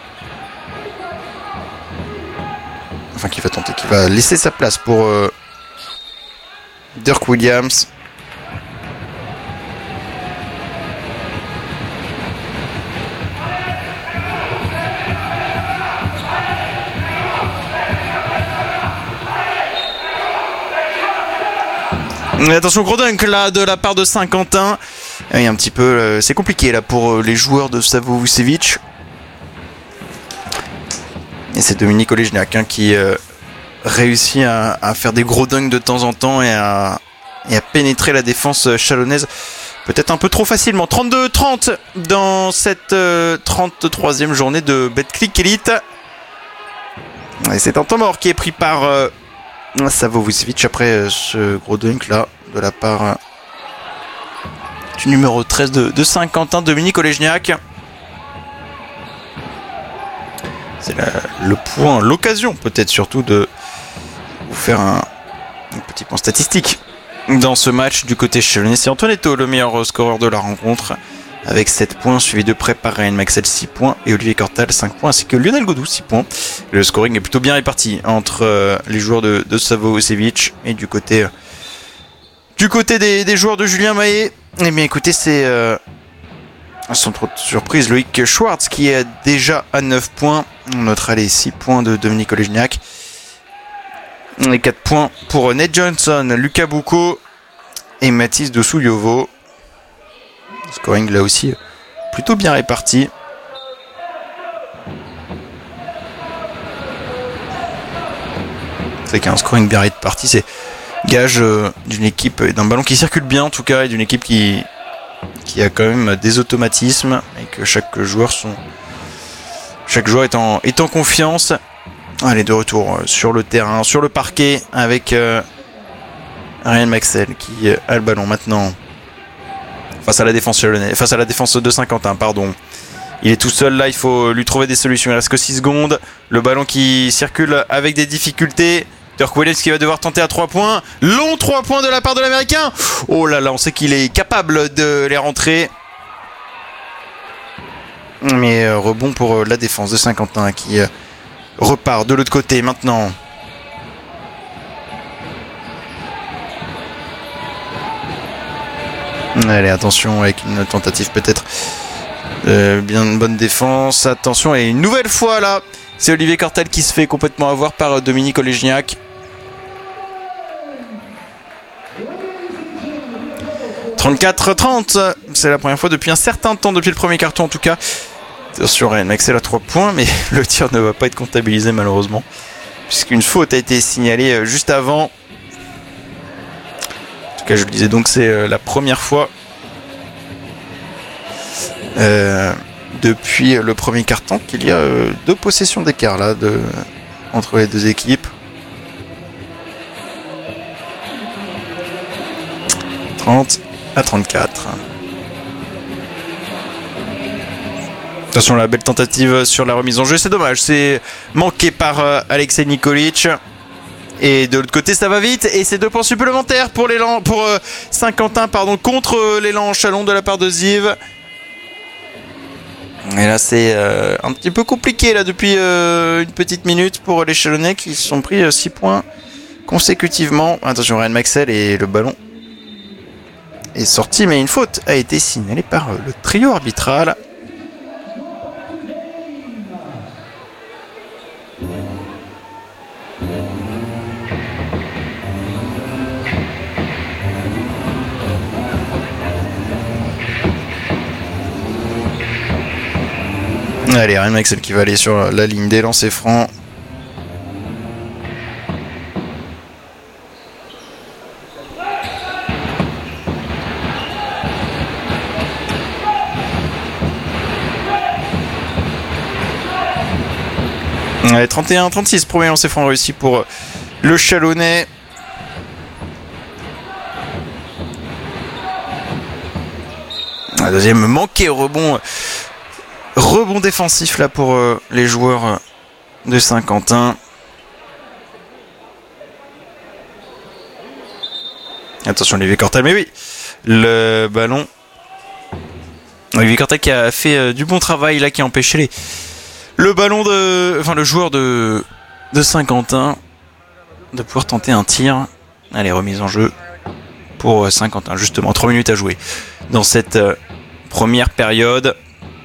Enfin, qui va laisser sa place pour Dirk Williams. Attention, gros dunk là de la part de Saint-Quentin. Et un petit peu, c'est compliqué là pour les joueurs de Savo Vucevic. Et c'est Dominique Olejniak qui réussit à faire des gros dunks de temps en temps et à pénétrer la défense chalonnaise peut-être un peu trop facilement. 32-30 dans cette 33e journée de Betclic Elite. Et c'est un temps mort qui est pris par Savo Vucevic après ce gros dunk là de la part du numéro 13 de Saint-Quentin, Dominique Olejniak. C'est le point, l'occasion peut-être surtout de vous faire un petit point statistique dans ce match du côté chalonnais. C'est Antonetto le meilleur scoreur de la rencontre avec 7 points, suivi de près par Ryan Maxwell 6 points et Olivier Cortal 5 points, ainsi que Lionel Godou 6 points. Le scoring est plutôt bien réparti entre les joueurs de Savo Vucevic et du côté des joueurs de Julien Mahé. Eh bien écoutez, c'est sans trop de surprise Loïc Schwartz qui est déjà à 9 points. On notera les 6 points de Dominique Olejniak. Les 4 points pour Nate Johnson, Lucas Boucaud et Mathis de Souyovo. Scoring là aussi plutôt bien réparti. C'est qu'un scoring bien réparti, c'est gage d'une équipe, d'un ballon qui circule bien en tout cas, et d'une équipe qui a quand même des automatismes et que chaque joueur est en confiance. Allez, de retour sur le terrain, sur le parquet avec Ryan Maxwell qui a le ballon maintenant face à la défense de Saint-Quentin, pardon. Il est tout seul là, il faut lui trouver des solutions. Il reste que 6 secondes. Le ballon qui circule avec des difficultés. Dirk Williams qui va devoir tenter à 3 points. Long 3 points de la part de l'Américain. Oh là là, on sait qu'il est capable de les rentrer. Mais rebond pour la défense de Saint-Quentin qui repart de l'autre côté maintenant. Allez, attention avec une tentative peut-être bien une bonne défense. Attention, et une nouvelle fois là, C'est Olivier Cortal qui se fait complètement avoir par Dominique Olegniak. 34-30, c'est la première fois depuis un certain temps, depuis le premier carton en tout cas. Attention, Ryan Maxel à 3 points, mais le tir ne va pas être comptabilisé malheureusement, puisqu'une faute a été signalée juste avant. En tout cas, je le disais donc, c'est la première fois depuis le premier carton qu'il y a 2 possessions d'écart là, entre les deux équipes. 30 à 34. Attention, la belle tentative sur la remise en jeu, c'est dommage, c'est manqué par Alexei Nikolic. Et de l'autre côté, ça va vite et c'est 2 points supplémentaires pour Saint-Quentin contre l'élan Chalon de la part de Ziv. Et là, c'est un petit peu compliqué là depuis une petite minute pour les Chalonnais qui se sont pris 6 points consécutivement. Attention, Ryan Maxel et le ballon est sorti, mais une faute a été signalée par le trio arbitral. Allez, Ryan Maxel qui va aller sur la ligne des lancers francs. Allez, 31-36, premier lancer franc réussi pour le Chalonnais. La deuxième manqué au rebond défensif là pour les joueurs de Saint-Quentin. Attention, Olivier Cortal, mais oui, le ballon. Olivier Cortal qui a fait du bon travail là, qui a empêché le joueur de Saint-Quentin de pouvoir tenter un tir. Allez, remise en jeu pour Saint-Quentin, justement 3 minutes à jouer dans cette première période.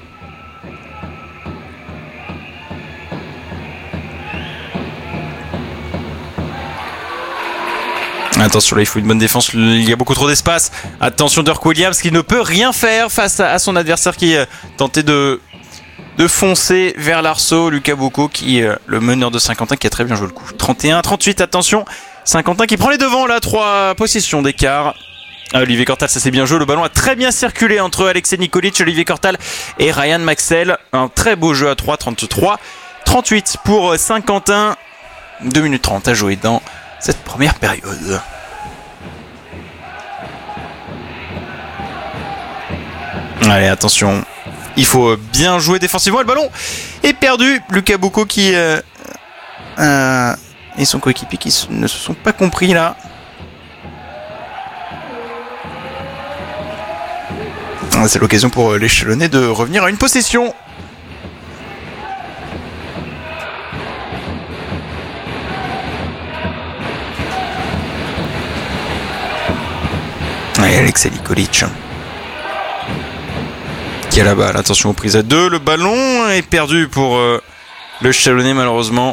Attention, là il faut une bonne défense, il y a beaucoup trop d'espace. Attention, Dirk Williams qui ne peut rien faire face à son adversaire qui tentait de foncer vers l'arceau. Lucas Bocco qui le meneur de Saint-Quentin qui a très bien joué le coup. 31-38, attention, Saint-Quentin qui prend les devants là, 3 possessions d'écart. Olivier Cortal, ça c'est bien joué, le ballon a très bien circulé entre Alexei Nikolic, Olivier Cortal et Ryan Maxel. Un très beau jeu à 3, 33-38 pour Saint-Quentin. 2 minutes 30 à jouer dans cette première période. Allez, attention, il faut bien jouer défensivement. Le ballon est perdu. Lucas Bocco qui et son coéquipier qui ne se sont pas compris là. C'est l'occasion pour les Chalonnais de revenir à une possession. Allez, Alexei Nikolic qui a la balle. Attention aux prises à 2. Le ballon est perdu pour le Chalonnais malheureusement.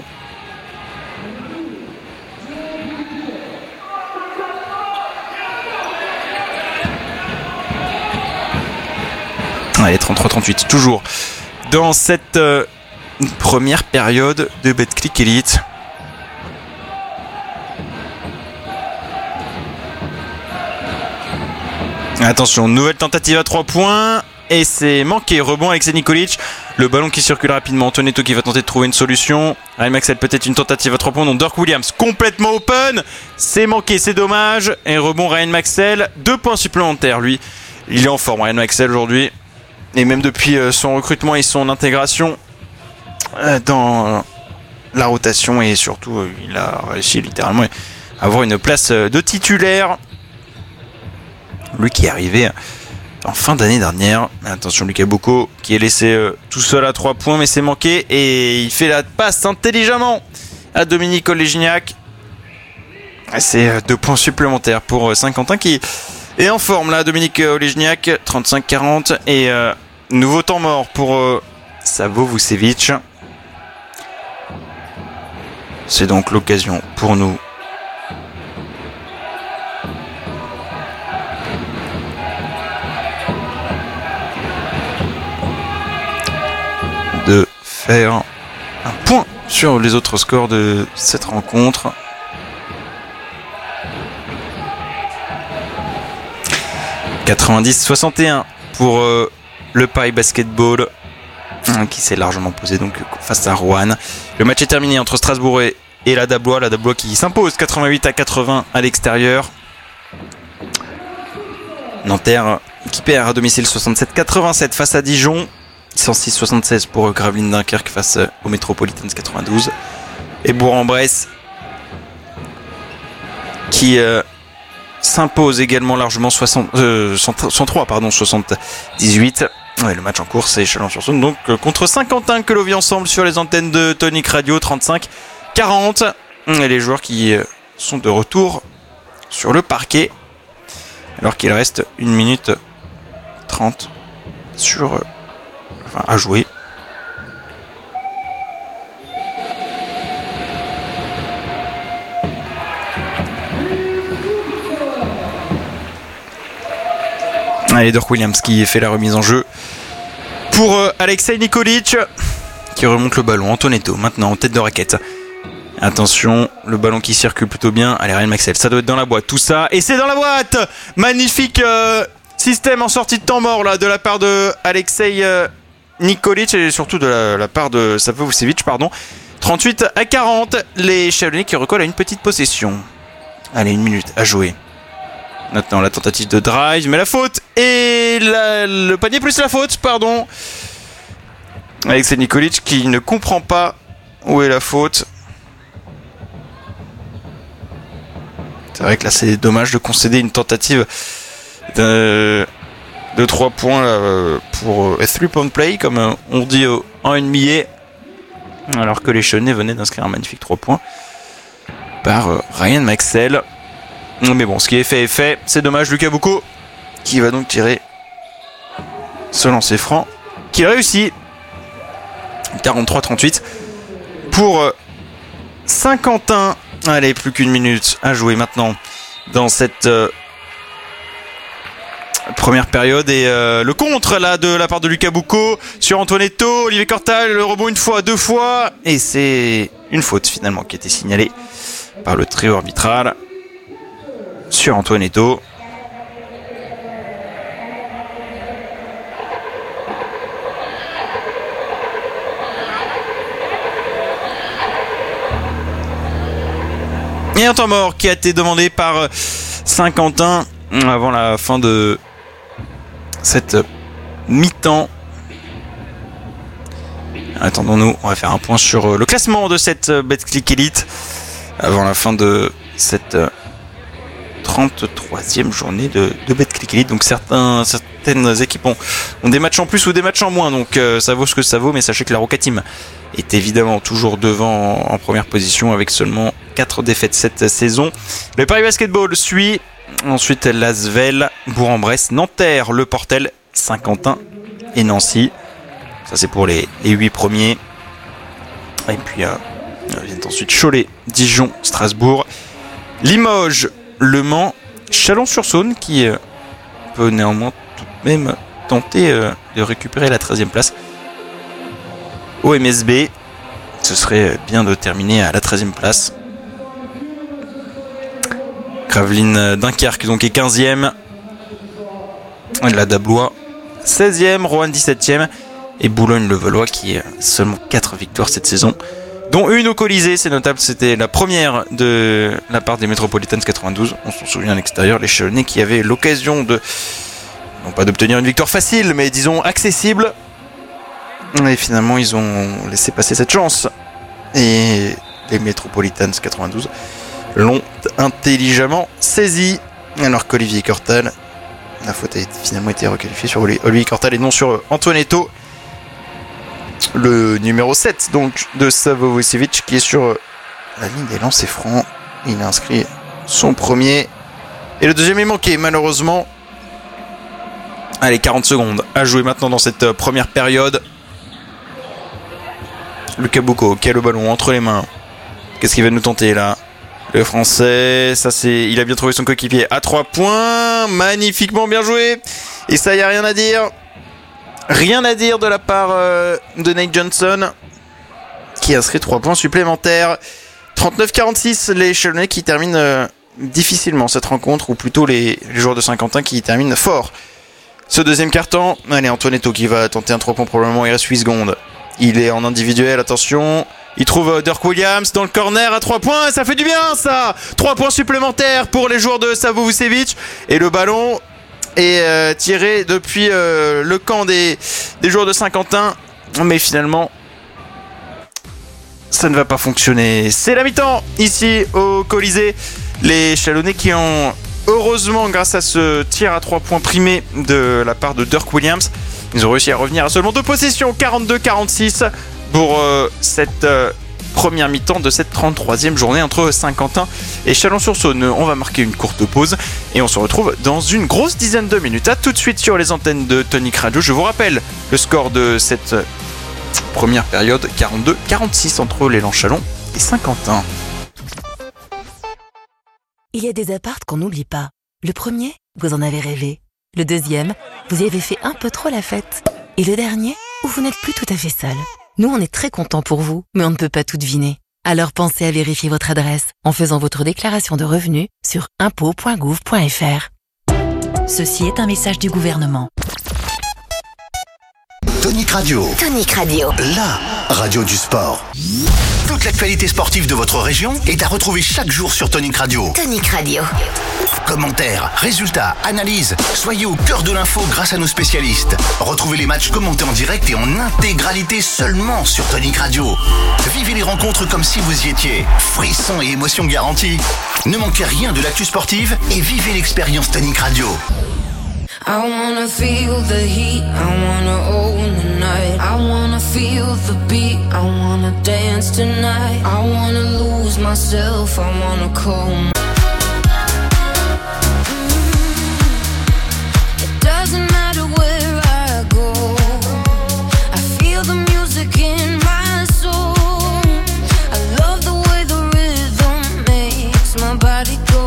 Allez, 33-38 toujours dans cette première période de Betclic Elite. Attention, nouvelle tentative à 3 points et c'est manqué. Rebond Alexei Nikolic, le ballon qui circule rapidement. Antonetto qui va tenter de trouver une solution. Ryan Maxel peut-être une tentative à 3 points. Donc Dirk Williams complètement open, c'est manqué, c'est dommage. Et rebond Ryan Maxel, 2 points supplémentaires lui. Il est en forme Ryan Maxel aujourd'hui. Et même depuis son recrutement et son intégration dans la rotation. Et surtout il a réussi littéralement à avoir une place de titulaire. Lui qui est arrivé en fin d'année dernière. Attention, Lucas Bocco qui est laissé tout seul à 3 points, mais c'est manqué. Et il fait la passe intelligemment à Dominique Olegniak. C'est 2 points supplémentaires pour Saint-Quentin qui est en forme là. Dominique Olegniak, 35-40. Et nouveau temps mort pour Savo Vucevic. C'est donc l'occasion pour nous de faire un point sur les autres scores de cette rencontre. « 90-61 pour le Paris Basketball qui s'est largement posé donc face à Roanne. Le match est terminé entre Strasbourg et la Dablois. La Dablois qui s'impose 88-80 à l'extérieur. Nanterre qui perd à domicile 67-87 face à Dijon. 106-76 pour Gravelines Dunkerque face aux Metropolitans 92. Et Bourg-en-Bresse qui s'impose également largement 103-78. Ouais, le match en cours c'est Chalon-sur-Saône donc contre Saint-Quentin que l'on vit ensemble sur les antennes de Tonic Radio 35-40. Et les joueurs qui sont de retour sur le parquet alors qu'il reste 1 minute 30 à jouer. Allez, Dirk Williams qui fait la remise en jeu pour Alexei Nikolic qui remonte le ballon. Antonetto maintenant en tête de raquette. Attention, le ballon qui circule plutôt bien. Allez, Ryan Maxwell, ça doit être dans la boîte tout ça. Et c'est dans la boîte. Magnifique système en sortie de temps mort là, de la part de Alexei Nikolic et surtout de la part de Savo Vucevic, pardon. 38-40, les Chalonnais qui recollent à une petite possession. Allez, 1 minute à jouer. Maintenant la tentative de drive, mais la faute et le panier plus la faute, pardon. Alexei Nikolic qui ne comprend pas où est la faute. C'est vrai que là c'est dommage de concéder une tentative de 3 points là, pour a 3-point play comme on dit en NBA, alors que les Chalonnais venaient d'inscrire un magnifique 3 points par Ryan Maxwell. Mais bon, ce qui est fait est fait. C'est dommage, Lucas Boucaud qui va donc tirer ce lancer franc qui réussit. 43-38 pour Saint-Quentin. Allez, plus qu'1 minute à jouer maintenant dans cette première période. Et le contre là de la part de Lucas Boucaud sur Antonetto. Olivier Cortal, le rebond 1 fois, 2 fois. Et c'est une faute finalement qui a été signalée par le trio arbitral sur Antonetto. Et un temps mort qui a été demandé par Saint-Quentin avant la fin de cette mi-temps. Attendons-nous, on va faire un point sur le classement de cette Betclic Elite avant la fin de cette 33e journée de Betclic Elite. Donc certaines équipes ont des matchs en plus ou des matchs en moins, donc ça vaut ce que ça vaut, mais sachez que la Roca Team est évidemment toujours devant en première position avec seulement 4 défaites cette saison. Le Paris Basketball suit, ensuite l'Asvel, Bourg-en-Bresse, Nanterre, Le Portel, Saint-Quentin et Nancy. Ça c'est pour les 8 premiers. Et puis viennent ensuite Cholet, Dijon, Strasbourg, Limoges, Le Mans, Chalon-sur-Saône qui peut néanmoins tout de même tenter de récupérer la 13e place. Au MSB, ce serait bien de terminer à la 13e place. Gravelines Dunkerque donc est 15e. La Dablois 16e, Roanne 17e et Boulogne-le-Valois qui a seulement 4 victoires cette saison, dont une au Colisée, c'est notable, c'était la première de la part des Metropolitans 92. On s'en souvient à l'extérieur, les Chalonnais qui avaient l'occasion de, non pas d'obtenir une victoire facile, mais disons accessible. Et finalement, ils ont laissé passer cette chance. Et les Metropolitans 92 l'ont intelligemment saisi. Alors qu'Olivier Cortal, la faute a finalement été requalifiée sur Olivier Cortal et non sur Antonetto, le numéro 7 donc de Savo Vucevic, qui est sur la ligne des lancers francs. Il a inscrit son premier. Et le deuxième est manqué, malheureusement. Allez, 40 secondes à jouer maintenant dans cette première période. Lucas Boucaud qui a le ballon entre les mains Qu'est-ce qu'il va nous tenter là ? Le français, il a bien trouvé son coéquipier à 3 points. Magnifiquement bien joué. Et ça, il n'y a rien à dire. Rien à dire de la part de Nate Johnson, qui inscrit 3 points supplémentaires. 39-46, les Chalonnais qui terminent difficilement cette rencontre, ou plutôt les joueurs de Saint-Quentin qui terminent fort. Ce deuxième quart-temps, allez, Antoinetto qui va tenter un 3 points probablement, il reste 8 secondes. Il est en individuel, attention. Il trouve Dirk Williams dans le corner à 3 points, ça fait du bien ça. 3 points supplémentaires pour les joueurs de Savo Vucevic. Et le ballon est tiré depuis le camp des joueurs de Saint-Quentin. Mais finalement, ça ne va pas fonctionner. C'est la mi-temps ici au Colisée. Les Chalonnais qui ont, heureusement, grâce à ce tir à 3 points primé de la part de Dirk Williams, ils ont réussi à revenir à seulement 2 possessions, 42-46 pour cette première mi-temps de cette 33e journée entre Saint-Quentin et Chalon-sur-Saône. On va marquer une courte pause et on se retrouve dans une grosse dizaine de minutes. A tout de suite sur les antennes de Tonic Radio. Je vous rappelle le score de cette première période, 42-46 entre l'élan Chalon et Saint-Quentin. Il y a des apparts qu'on n'oublie pas. Le premier, vous en avez rêvé. Le deuxième, vous y avez fait un peu trop la fête. Et le dernier, où vous n'êtes plus tout à fait seul. Nous, on est très contents pour vous, mais on ne peut pas tout deviner. Alors pensez à vérifier votre adresse en faisant votre déclaration de revenus sur impôts.gouv.fr. Ceci est un message du gouvernement. Tonic Radio. Tonic Radio. La radio du sport. Toute l'actualité sportive de votre région est à retrouver chaque jour sur Tonic Radio. Tonic Radio. Commentaires, résultats, analyses, soyez au cœur de l'info grâce à nos spécialistes. Retrouvez les matchs commentés en direct et en intégralité seulement sur Tonic Radio. Vivez les rencontres comme si vous y étiez. Frissons et émotions garanties. Ne manquez rien de l'actu sportive et vivez l'expérience Tonic Radio. I wanna feel the heat, I wanna own the night. I wanna feel the beat, I wanna dance tonight. I wanna lose myself, I wanna come. It doesn't matter where I go, I feel the music in my soul. I love the way the rhythm makes my body go.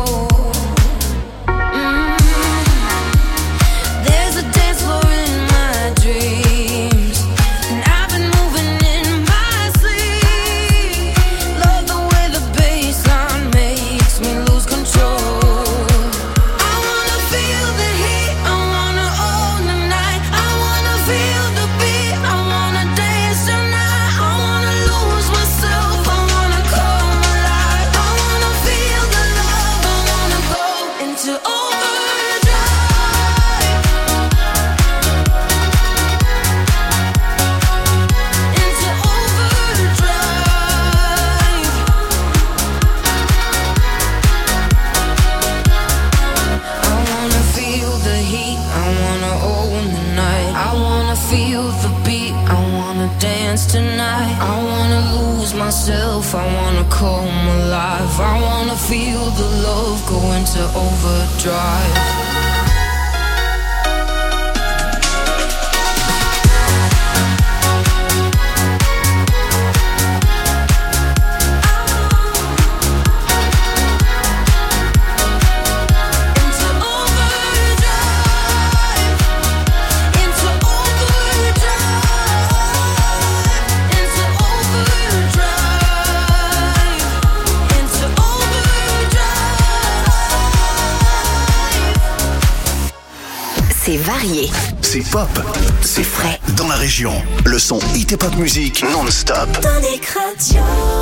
Myself, I wanna come alive. I wanna feel the love go into overdrive. C'est varié. C'est pop, c'est frais. Dans la région, le son hit et pop musique non-stop. Tonic Radio.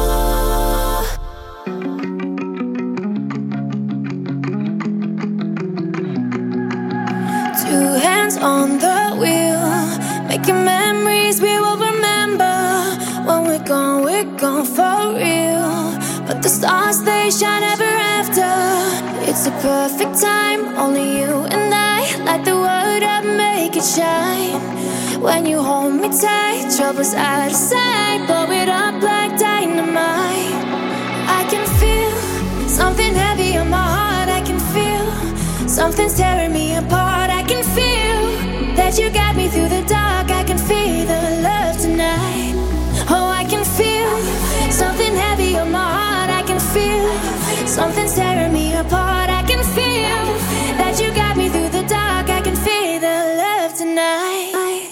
Two hands on the wheel, making memories we will remember. When we're gone for real. But the stars, they shine ever after. It's a perfect time, only you and I. Light the world up, make it shine. When you hold me tight, trouble's out of sight. Blow it up like dynamite. I can feel something heavy on my heart. I can feel something's tearing me apart. I can feel that you got me through the dark. I can feel the love tonight. Oh, I can feel something heavy on my heart. something's tearing me apart. I can feel that you got me through the dark. I can feel the love tonight.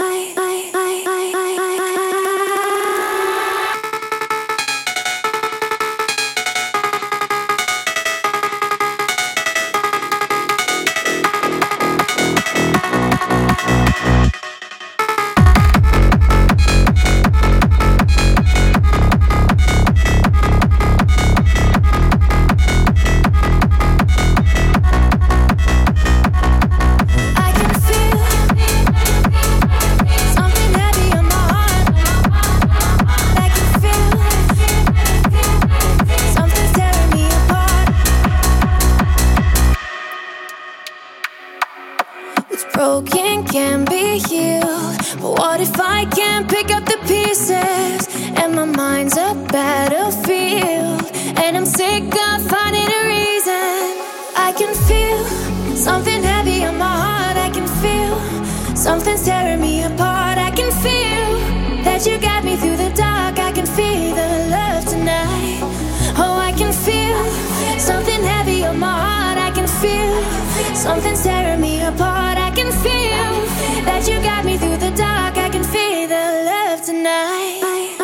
Broken can be healed, but what if I can't pick up the pieces? And my mind's a battlefield, and I'm sick of finding a reason. I can feel something heavy on my heart. I can feel something's tearing me apart. I can feel that you got me through the dark. I can feel the love tonight. Oh, I can feel something heavy on my heart. I can feel something's tearing me apart. I can feel that you got me through the dark. I can feel the love tonight.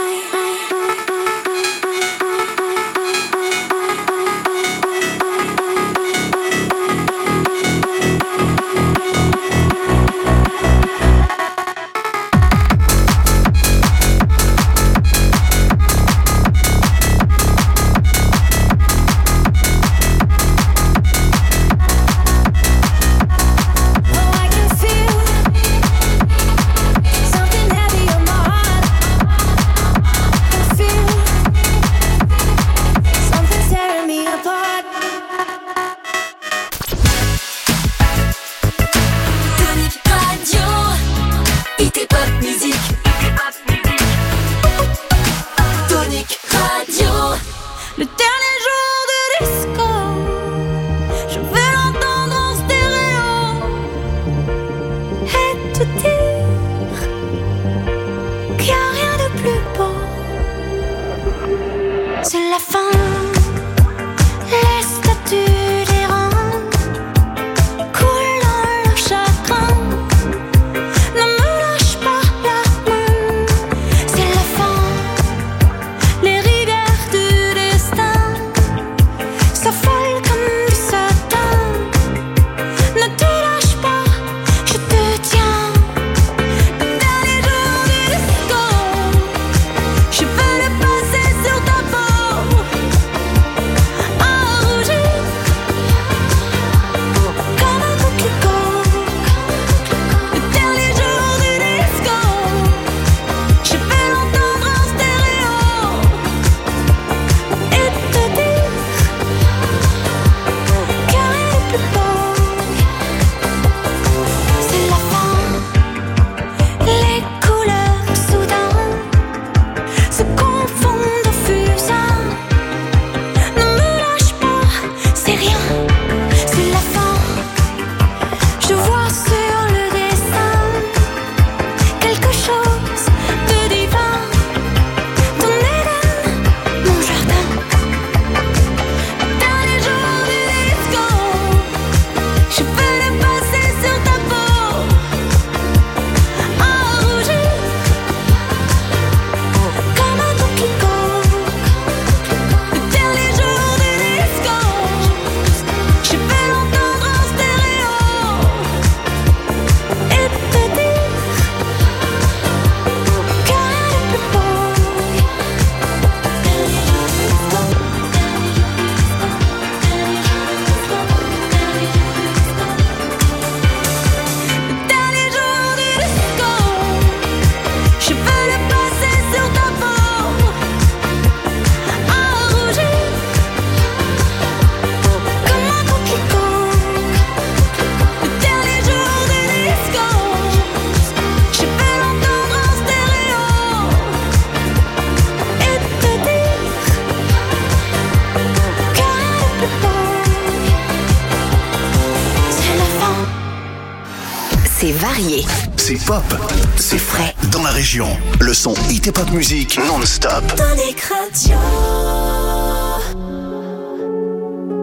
C'est varié. C'est pop. C'est frais. Dans la région. Le son hit et pop music non-stop. Tonic Radio.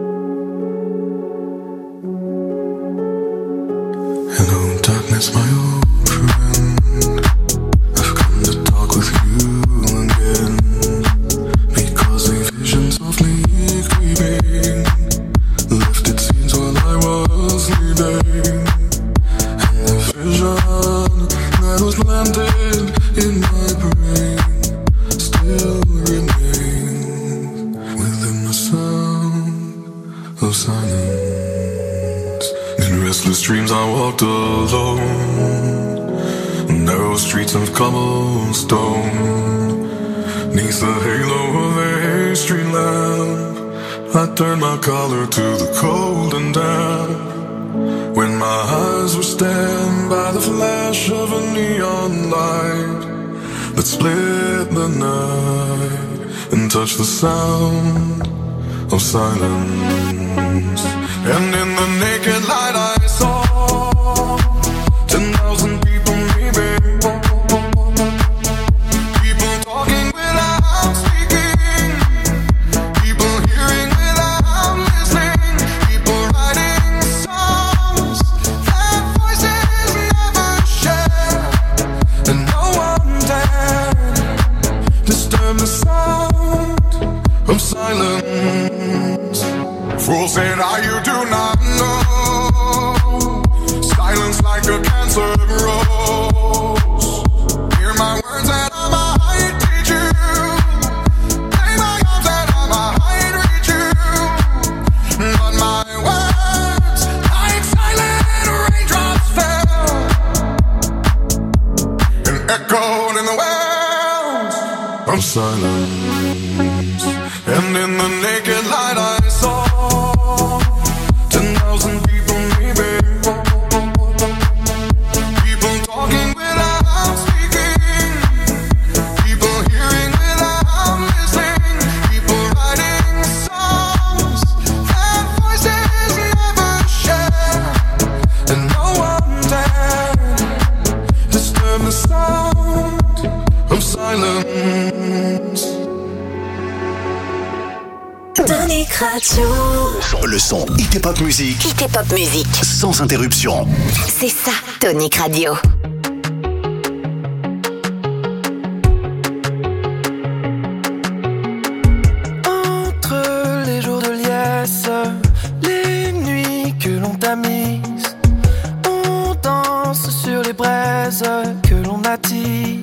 miss my old friend. I've come to talk with you again, because the visions of me creeping lifted scenes while I was sleeping, and the vision that was planted in my brain still remains within the sound of silence. In restless dreams I walked alone, narrow streets of cobblestone, neath the halo of a street lamp. I turned my collar to the cold and damp, when my eyes were stabbed by the flash of a neon light that split the night and touched the sound of silence. And in the naked light I saw 10,000 people maybe, people talking without speaking, people hearing without listening, people writing songs that voices never share, and no one dared disturb the sound of silence. Fools say that you do not know, silence like a cancer grows. Hear my words and I might teach you, play my arms and I might reach you, but my words like silent raindrops fell and echoed in the wells of silence. And in the naked light I saw 10,000 people maybe, people talking without speaking, people hearing without listening, people writing songs that voices never share, and no one dared disturb the sound of silence. Tonic Radio. Le son Hit Pop Music. Hit Pop Music. Sans interruption. C'est ça, Tonic Radio. Entre les jours de liesse, les nuits que l'on tamise, on danse sur les braises que l'on attise.